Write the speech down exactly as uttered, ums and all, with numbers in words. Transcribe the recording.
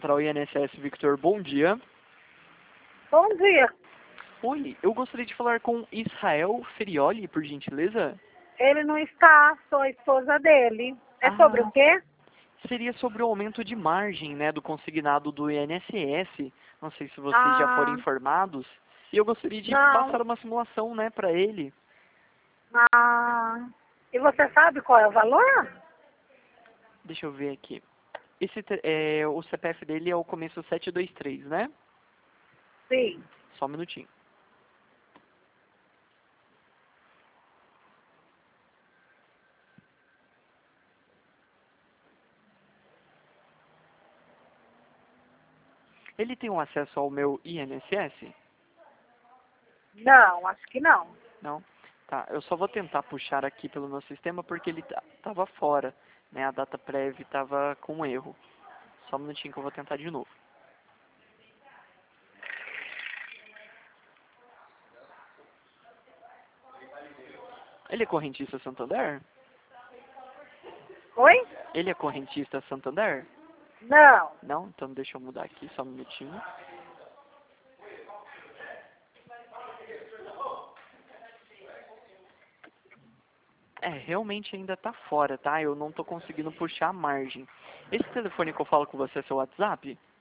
Central I N S S, Victor, bom dia. Bom dia. Oi, eu gostaria de falar com Israel Ferioli, por gentileza. Ele não está, sou a esposa dele. É Ah. sobre o quê? Seria sobre o aumento de margem, né, do consignado do I N S S. Não sei se vocês Ah. já foram informados. E eu gostaria de Não. passar uma simulação, né, para ele. Ah. E você sabe qual é o valor? Deixa eu ver aqui. Esse, te- é, o C P F dele é o começo sete dois três, né? Sim. Só um minutinho. Ele tem um acesso ao meu I N S S? Não, acho que não. Não? Tá, eu só vou tentar puxar aqui pelo meu sistema porque ele estava fora, né? A data prévia estava com erro. Só um minutinho que eu vou tentar de novo. Ele é correntista Santander? Oi? Ele é correntista Santander? Não. Não? Então deixa eu mudar aqui, só um minutinho. É, realmente ainda tá fora, tá? Eu não tô conseguindo puxar a margem. Esse telefone que eu falo com você é seu WhatsApp?